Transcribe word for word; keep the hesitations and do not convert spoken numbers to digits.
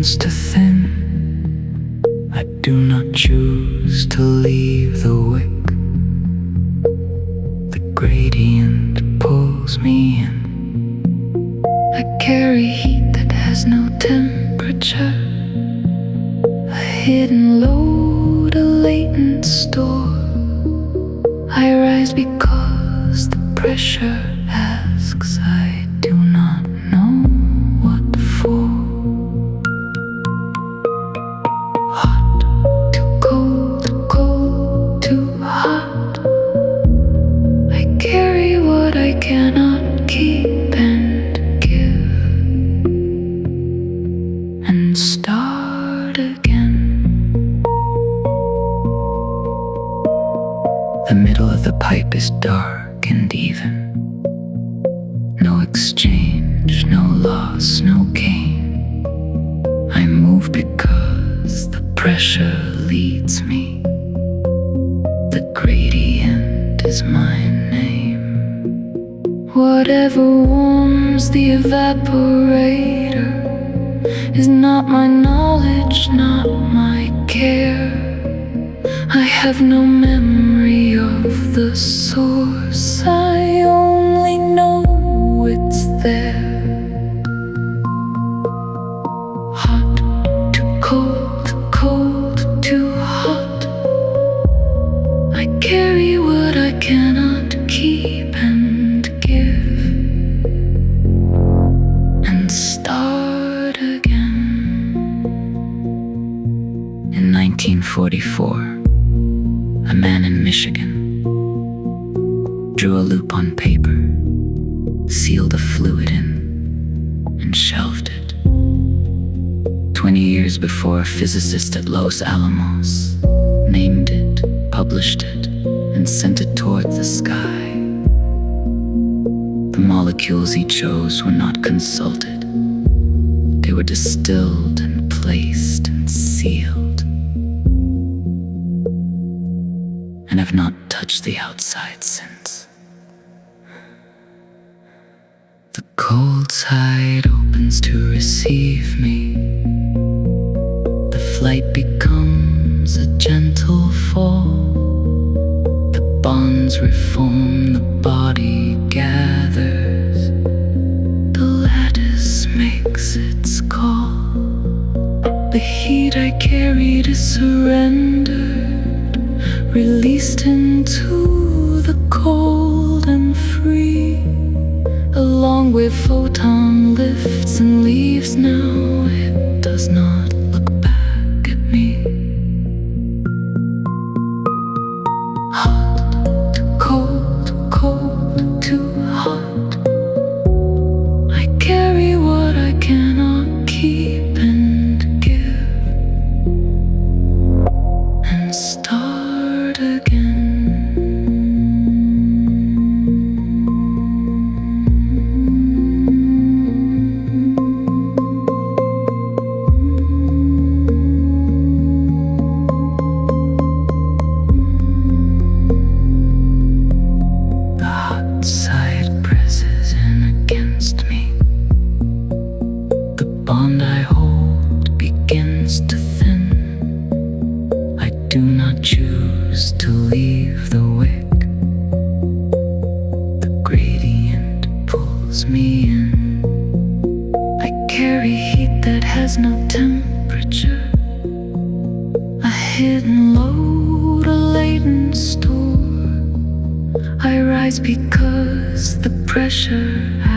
begins to thin. I do not choose to leave the wick. The gradient pulls me in. I carry heat that has no temperature, a hidden load, a latent store. I rise because the pressure asks. I do not know what for. Hot, too cold, cold, too hot. I carry what I cannot keep and give, and start again. The middle of the pipe is dark and even. No exchange, no loss, no gain. I move because the pressure leads me. The gradient is my name. Whatever warms the evaporator is not my knowledge, not my care. I have no memory of the source. I only know it's there. Hot, too cold, cold, too hot. I carry what I cannot keep and give, and start again. In nineteen forty-four, a man in Michigan drew a loop on paper, sealed a fluid in, and shelved it. Twenty years before, a physicist at Los Alamos named it, published it, and sent it toward the sky. The molecules he chose were not consulted. They were distilled and placed and sealed, and have not touched the outside since. The cold side opens to receive me. The flight becomes a gentle fall. The bonds reform, the body gathers. The lattice makes its call. The heat I carried is surrendered, released into the cold and free. A long wave photon lifts and leaves now. It does not look back at me. Hot, too cold, cold, too hot. I carry what I cannot keep and give, and start again. Bond I hold begins to thin. I do not choose to leave the wick. The gradient pulls me in. I carry heat that has no temperature, a hidden load, a latent store. I rise because the pressure